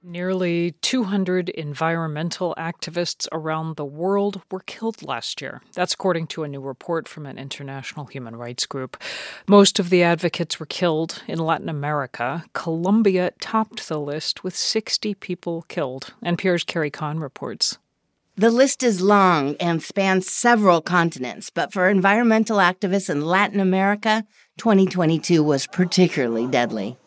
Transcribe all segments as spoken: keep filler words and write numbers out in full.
Nearly two hundred environmental activists around the world were killed last year. That's according to a new report from an international human rights group. Most of the advocates were killed in Latin America. Colombia topped the list with sixty people killed. N P R's Carrie Kahn reports. The list is long and spans several continents, but for environmental activists in Latin America, twenty twenty-two was particularly deadly.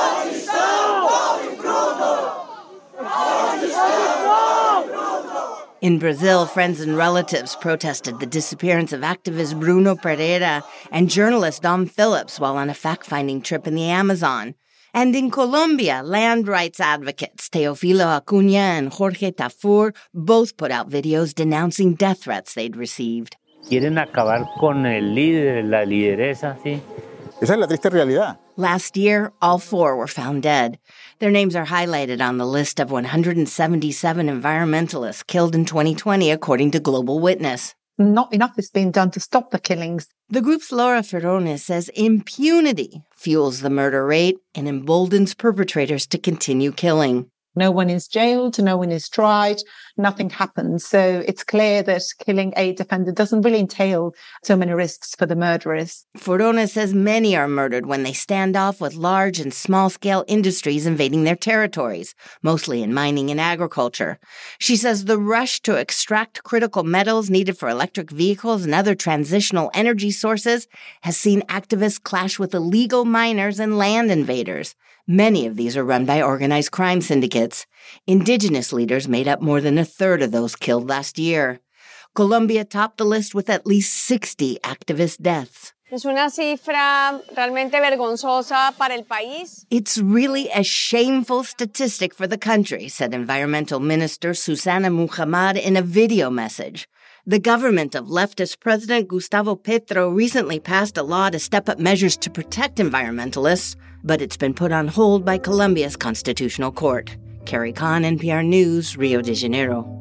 In Brazil, friends and relatives protested the disappearance of activist Bruno Pereira and journalist Dom Phillips while on a fact-finding trip in the Amazon. And in Colombia, land rights advocates Teofilo Acuña and Jorge Tafur both put out videos denouncing death threats they'd received. Quieren acabar con el líder, la lideresa, sí. Esa es la triste realidad. Last year, all four were found dead. Their names are highlighted on the list of one hundred seventy-seven environmentalists killed in twenty twenty, according to Global Witness. Not enough is being done to stop the killings. The group's Laura Ferrones says impunity fuels the murder rate and emboldens perpetrators to continue killing. No one is jailed, no one is tried, nothing happens. So it's clear that killing a defender doesn't really entail so many risks for the murderers. Ferrones says many are murdered when they stand off with large and small-scale industries invading their territories, mostly in mining and agriculture. She says the rush to extract critical metals needed for electric vehicles and other transitional energy sources has seen activists clash with illegal miners and land invaders. Many of these are run by organized crime syndicates. Indigenous leaders made up more than a third of those killed last year. Colombia topped the list with at least sixty activist deaths. Es una cifra realmente vergonzosa para el país. It's really a shameful statistic for the country, said Environmental Minister Susana Muhammad in a video message. The government of leftist President Gustavo Petro recently passed a law to step up measures to protect environmentalists, but it's been put on hold by Colombia's Constitutional Court. Carrie Kahn, N P R News, Rio de Janeiro.